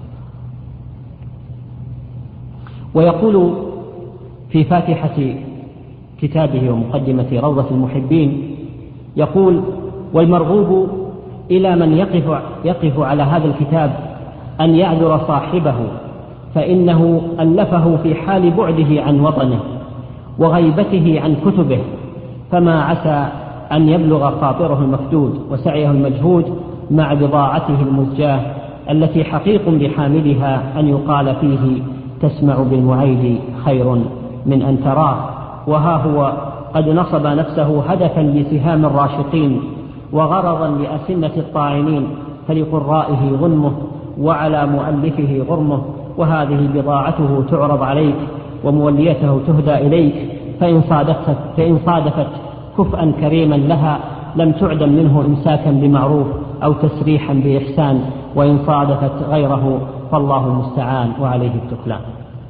ويقول في فاتحة كتابه ومقدمة روضة المحبين، يقول: والمرغوب إلى من يقف على هذا الكتاب أن يعذر صاحبه، فإنه ألفه في حال بعده عن وطنه وغيبته عن كتبه، فما عسى أن يبلغ خاطره المفدود وسعيه المجهود مع بضاعته المزجاة التي حقيق بحاملها أن يقال فيه: تسمع بالمعيد خير من أن تراه. وها هو قد نصب نفسه هدفا لسهام الراشقين وغرضا لأسنة الطاعنين، فلقرائه غنمه وعلى مؤلفه غرمه، وهذه بضاعته تعرض عليك وموليته تهدى إليك، فإن صادفت كفءا كريما لها لم تعدم منه إمساكا بمعروف أو تسريحا بإحسان، وإن صادفت غيره فالله المستعان وعليه التكلان.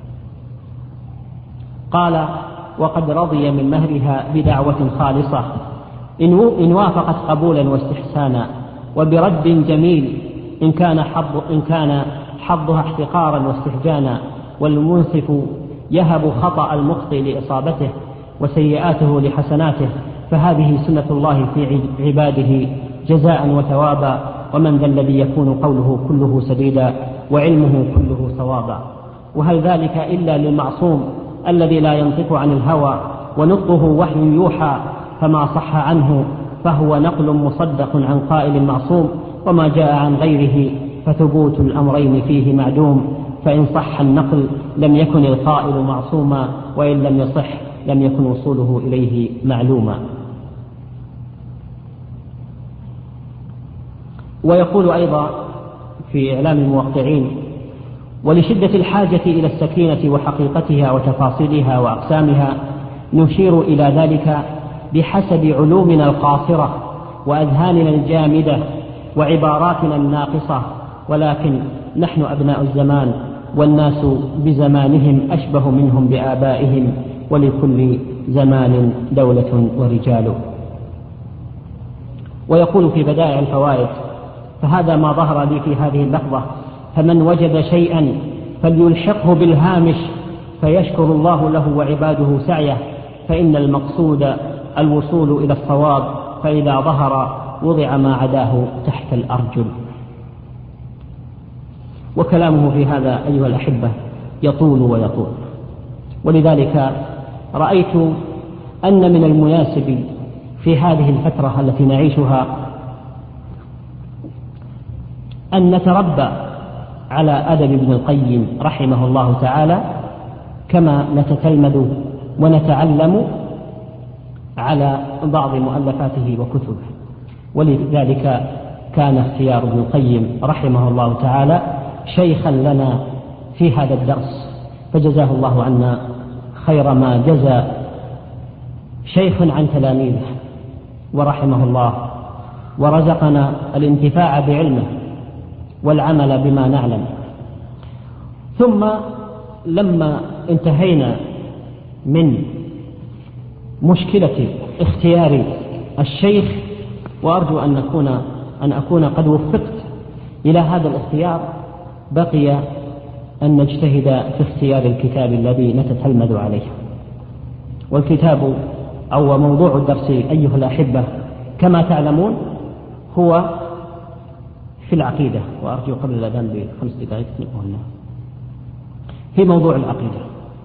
قال: وقد رضي من مهرها بدعوة خالصة إن وافقت قبولا واستحسانا، وبرد جميل إن كان حظها احتقارا واستهجانا، والمنصف يهب خطأ المخطئ لإصابته وسيئاته لحسناته، فهذه سنة الله في عباده جزاء وثوابا، ومن ذا الذي يكون قوله كله سديدا وعلمه كله صوابا. وهل ذلك إلا للمعصوم الذي لا ينطق عن الهوى، ونطقه وحي يوحى، فما صح عنه فهو نقل مصدق عن قائل معصوم، وما جاء عن غيره فثبوت الأمرين فيه معدوم، فإن صح النقل لم يكن القائل معصوما، وإن لم يصح لم يكن وصوله إليه معلوما. ويقول أيضا في إعلام الموقعين: ولشدة الحاجة إلى السكينة وحقيقتها وتفاصيلها وأقسامها نشير إلى ذلك بحسب علومنا القاصرة وأذهاننا الجامدة وعباراتنا الناقصة، ولكن نحن أبناء الزمان، والناس بزمانهم أشبه منهم بآبائهم، ولكل زمان دولة ورجال. ويقول في بدائع الفوائد: فهذا ما ظهر لي في هذه اللحظة، فمن وجد شيئا فليلحقه بالهامش، فيشكر الله له وعباده سعيه، فإن المقصود الوصول إلى الصواب، فإذا ظهر وضع ما عداه تحت الأرجل. وكلامه في هذا أيها الأحبة يطول ويطول، ولذلك رأيت أن من المناسب في هذه الفترة التي نعيشها أن نتربى على أدب ابن القيم رحمه الله تعالى، كما نتتلمذ ونتعلم على بعض مؤلفاته وكتبه. ولذلك كان اختيار ابن القيم رحمه الله تعالى شيخا لنا في هذا الدرس، فجزاه الله عنا خير ما جزى شيخ عن تلاميذه، ورحمه الله ورزقنا الانتفاع بعلمه والعمل بما نعلم. ثم لما انتهينا من مشكلة اختيار الشيخ، وأرجو أن أكون قد وفقت إلى هذا الاختيار، بقي أن نجتهد في اختيار الكتاب الذي نتتلمذ عليه. والكتاب أو موضوع الدرس أيها الأحبة كما تعلمون هو في العقيدة، وأرجو قبل الأذان ب5 دقائق في موضوع العقيدة.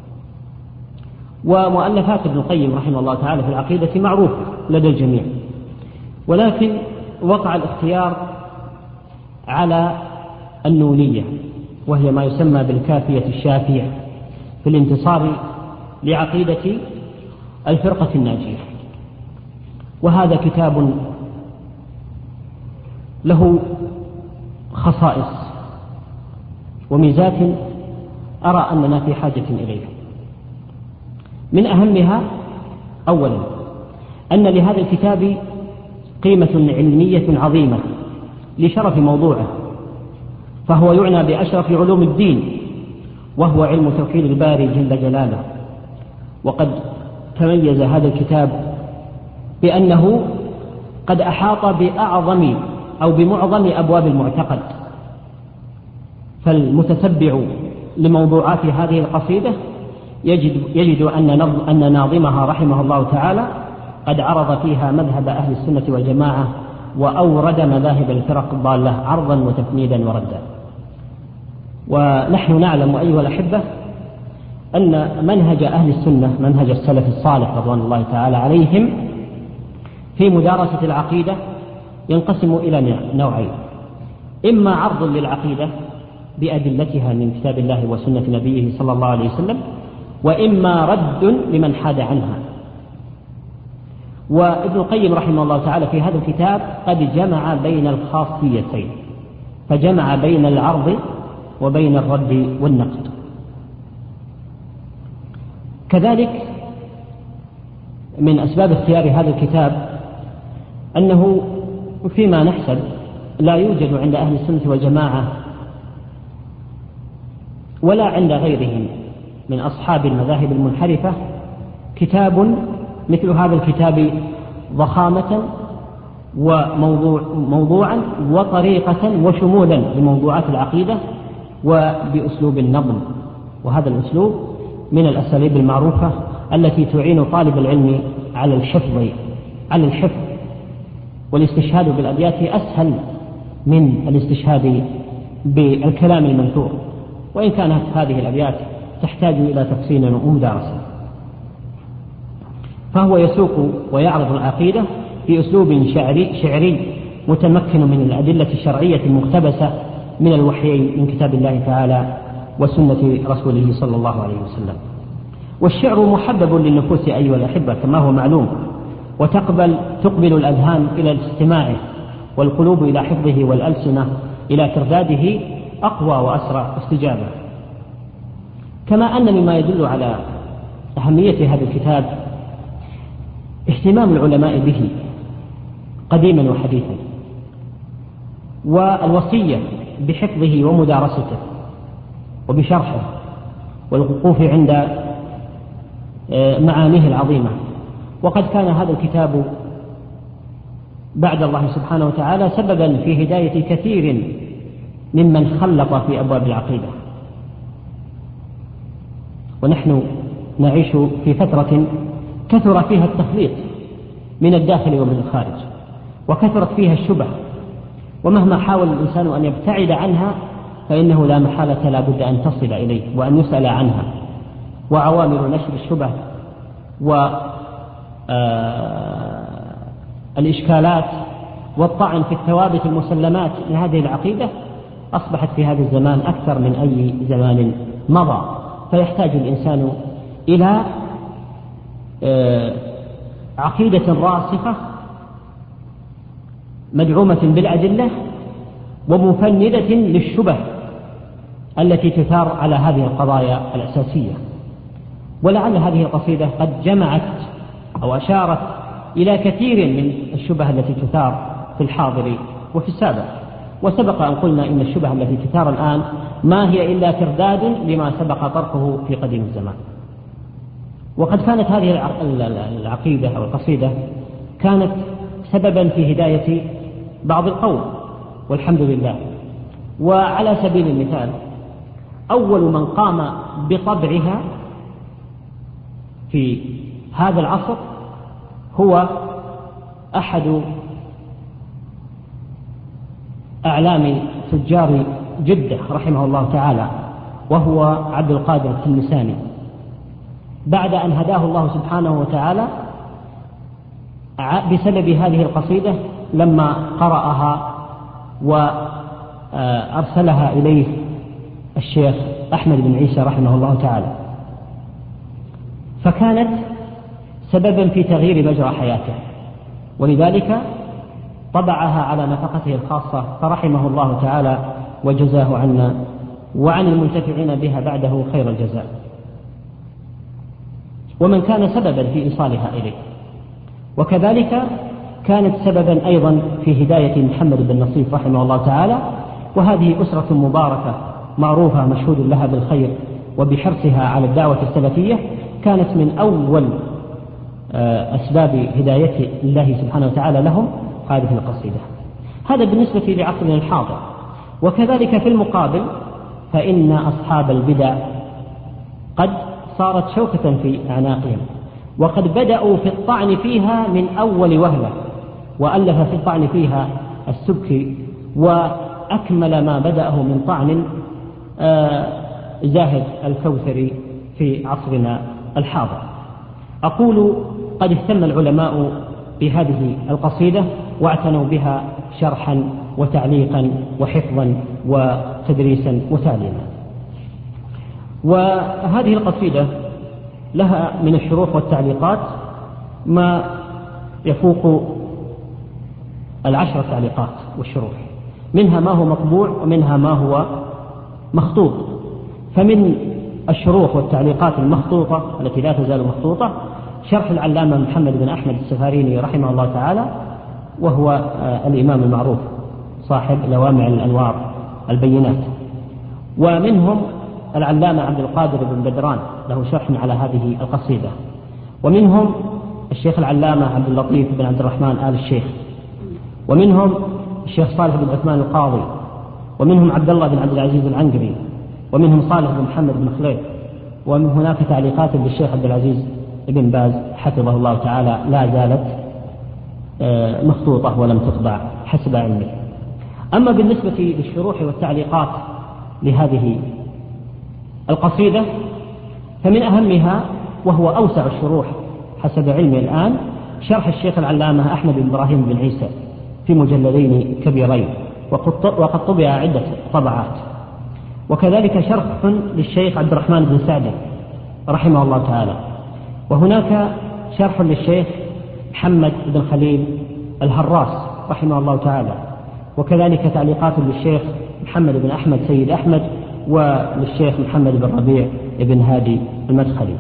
ومؤلفات ابن القيم رحمه الله تعالى في العقيدة معروفة لدى الجميع، ولكن وقع الاختيار على النونية، وهي ما يسمى بالكافية الشافية في الانتصار لعقيدة الفرقة الناجية. وهذا كتاب له خصائص وميزات أرى أننا في حاجة إليها. من أهمها أولا أن لهذا الكتاب قيمة علمية عظيمة لشرف موضوعه، فهو يعنى بأشرف علوم الدين، وهو علم توحيد الباري جل جلاله. وقد تميز هذا الكتاب بأنه قد أحاط بأعظم أو بمعظم أبواب المعتقد، فالمتتبع لموضوعات هذه القصيدة يجد أن ناظمها رحمه الله تعالى قد عرض فيها مذهب أهل السنة والجماعة، وأورد مذاهب الفرق الضالة عرضا وتفنيدا وردا. ونحن نعلم أيها الأحبة أن منهج أهل السنة، منهج السلف الصالح رضوان الله تعالى عليهم في مدارسة العقيدة ينقسم إلى نوعين: إما عرض للعقيدة بأدلتها من كتاب الله وسنة نبيه صلى الله عليه وسلم، وإما رد لمن حاد عنها. وابن القيم رحمه الله تعالى في هذا الكتاب قد جمع بين الخاصيتين، فجمع بين العرض وبين الرد والنقد. كذلك من أسباب اختيار هذا الكتاب أنه فيما نحسب لا يوجد عند أهل السنة والجماعة ولا عند غيرهم من أصحاب المذاهب المنحرفة كتاب مثل هذا الكتاب ضخامة وموضوعا وطريقة وشمولا لموضوعات العقيدة وبأسلوب النظم. وهذا الأسلوب من الأساليب المعروفة التي تعين طالب العلم على الحفظ، والاستشهاد بالأبيات أسهل من الاستشهاد بالكلام المنثور، وإن كانت هذه الأبيات تحتاج إلى تفصيل ومدارسة. فهو يسوق ويعرض العقيدة بأسلوب شعري متمكن من الأدلة الشرعية المقتبسة من الوحيين من كتاب الله تعالى وسنة رسوله صلى الله عليه وسلم. والشعر محبب للنفوس أيها الأحبة كما هو معلوم، وتقبل الأذهان إلى الاستماع والقلوب إلى حفظه والألسنة إلى ترداده أقوى وأسرع استجابة. كما أن مما يدل على أهمية هذا الكتاب اهتمام العلماء به قديما وحديثا، والوصية بحفظه ومدارسته وبشرحه والوقوف عند معانيه العظيمة. وقد كان هذا الكتاب بعد الله سبحانه وتعالى سببا في هداية كثير ممن خلط في أبواب العقيدة. ونحن نعيش في فترة كثر فيها التخليط من الداخل ومن الخارج، وكثرت فيها الشبه، ومهما حاول الإنسان أن يبتعد عنها فإنه لا محالة لا بد أن تصل إليه وأن يسأل عنها. وعوامل نشر الشبه والإشكالات والطعن في الثوابت المسلمات لهذه العقيدة أصبحت في هذا الزمان أكثر من أي زمان مضى، فيحتاج الإنسان إلى عقيدة راسخة مدعومة بالأدلة ومفندة للشبه التي تثار على هذه القضايا الأساسية. ولعل هذه القصيدة قد جمعت أو أشارت إلى كثير من الشبه التي تثار في الحاضر وفي السابق. وسبق أن قلنا إن الشبه التي تثار الآن ما هي إلا ترداد لما سبق طرحه في قديم الزمان. وقد كانت هذه العقيدة أو القصيدة كانت سببا في هداية بعض القوم والحمد لله. وعلى سبيل المثال أول من قام بطبعها في هذا العصر هو أحد أعلام تجار جدة رحمه الله تعالى، وهو عبد القادر التلمساني، بعد أن هداه الله سبحانه وتعالى بسبب هذه القصيدة لما قرأها وأرسلها إليه الشيخ أحمد بن عيسى رحمه الله تعالى، فكانت سببا في تغيير مجرى حياته، ولذلك طبعها على نفقته الخاصة فرحمه الله تعالى وجزاه عنا وعن المنتفعين بها بعده خير الجزاء، ومن كان سببا في إيصالها إليه. وكذلك كانت سببا أيضا في هداية محمد بن نصيف رحمه الله تعالى، وهذه أسرة مباركة معروفة مشهود لها بالخير وبحرصها على الدعوة السلفية، كانت من أول أسباب هداية الله سبحانه وتعالى لهم هذه القصيدة. هذا بالنسبة لعصرنا الحاضر. وكذلك في المقابل فإن أصحاب البدع قد صارت شوكة في أعناقهم، وقد بدأوا في الطعن فيها من أول وهلة، وألف في الطعن فيها السبكي، وأكمل ما بدأه من طعن زاهد الكوثري في عصرنا الحاضر. أقول قد اهتم العلماء بهذه القصيدة واعتنوا بها شرحا وتعليقا وحفظا وتدريسا وتعليما. وهذه القصيدة لها من الشروح والتعليقات ما يفوق 10 تعليقات والشروح، منها ما هو مطبوع ومنها ما هو مخطوط. فمن الشروح والتعليقات المخطوطة التي لا تزال مخطوطة شرح العلامة محمد بن أحمد السفاريني رحمه الله تعالى، وهو الإمام المعروف صاحب لوامع الأنوار البينات. ومنهم العلامة عبد القادر بن بدران له شرح على هذه القصيدة، ومنهم الشيخ العلامة عبد اللطيف بن عبد الرحمن آل الشيخ، ومنهم الشيخ صالح بن عثمان القاضي، ومنهم عبد الله بن عبد العزيز العنقري، ومنهم صالح بن محمد بن خليل، ومن هناك تعليقات للشيخ عبد العزيز بن باز حفظه الله تعالى لا زالت مخطوطة ولم تطبع حسب علمي. أما بالنسبة للشروح والتعليقات لهذه القصيدة فمن أهمها وهو أوسع الشروح حسب علمي الآن شرح الشيخ العلامة أحمد بن إبراهيم بن عيسى في مجلدين كبيرين، وقد طبع عدة طبعات، وكذلك شرح للشيخ عبد الرحمن بن سعد رحمه الله تعالى، وهناك شرح للشيخ محمد بن خليل الهراس رحمه الله تعالى، وكذلك تعليقات للشيخ محمد بن أحمد سيد أحمد وللشيخ محمد بن ربيع بن هادي المدخلي.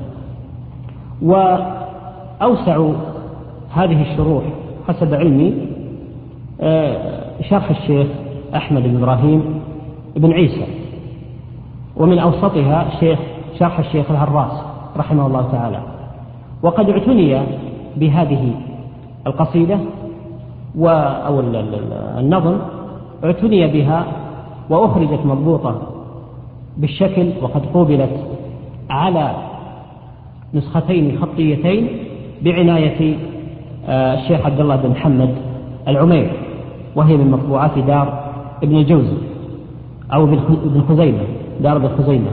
وأوسع هذه الشروح حسب علمي شرح الشيخ أحمد بن إبراهيم بن عيسى، ومن أوسطها شرح الشيخ الهراس رحمه الله تعالى. وقد اعتني بهذه القصيدة أو النظم اعتني بها وأخرجت مضبوطة بالشكل، وقد قوبلت على نسختين خطيتين بعناية الشيخ عبد الله بن محمد العمير، وهي من مطبوعات دار ابن الجوزي أو ابن خزيمة، دار ابن خزيمة.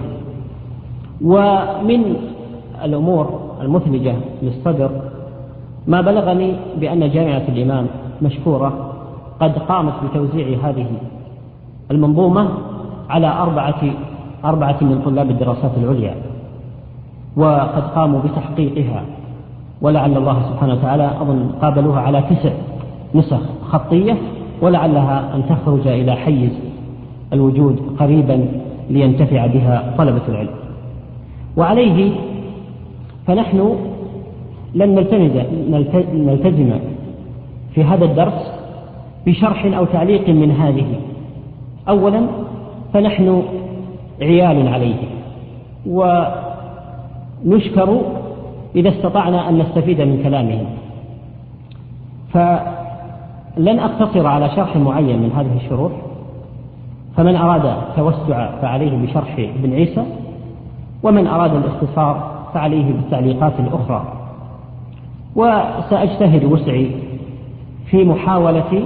ومن الأمور المثلجة للصدر ما بلغني بأن جامعة الإمام مشكورة قد قامت بتوزيع هذه المنظومة على أربعة من طلاب الدراسات العليا، وقد قاموا بتحقيقها، ولعل الله سبحانه وتعالى أظن قابلوها على 9 نسخ خطية، ولعلها أن تخرج إلى حيز الوجود قريبا لينتفع بها طلبة العلم. وعليه فنحن لن نلتزم في هذا الدرس بشرح أو تعليق من هذه. أولا فنحن عيال عليه، ونشكر إذا استطعنا أن نستفيد من كلامهم، فلن أقتصر على شرح معين من هذه الشروح، فمن أراد توسع فعليه بشرح ابن عيسى، ومن أراد الاختصار فعليه بالتعليقات الأخرى. وسأجتهد وسعي في محاولة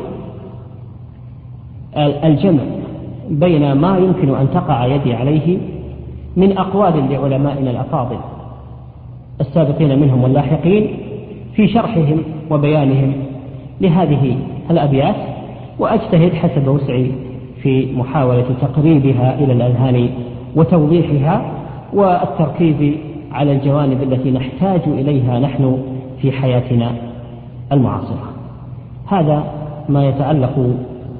الجمع بين ما يمكن أن تقع يدي عليه من أقوال لعلمائنا الأفاضل السابقين منهم واللاحقين في شرحهم وبيانهم لهذه الأبيات، وأجتهد حسب وسعي في محاولة تقريبها إلى الأذهان وتوضيحها والتركيز على الجوانب التي نحتاج إليها نحن في حياتنا المعاصرة. هذا ما يتعلق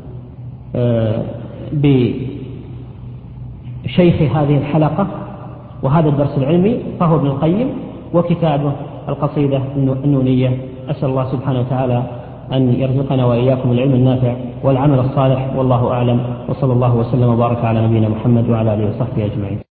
بشيخ هذه الحلقة وهذا الدرس العلمي، فهو ابن القيم وكتابه القصيدة النونية. أسأل الله سبحانه وتعالى أن يرزقنا وإياكم العلم النافع والعمل الصالح، والله أعلم، وصلى الله وسلم وبارك على نبينا محمد وعلى آله وصحبه أجمعين.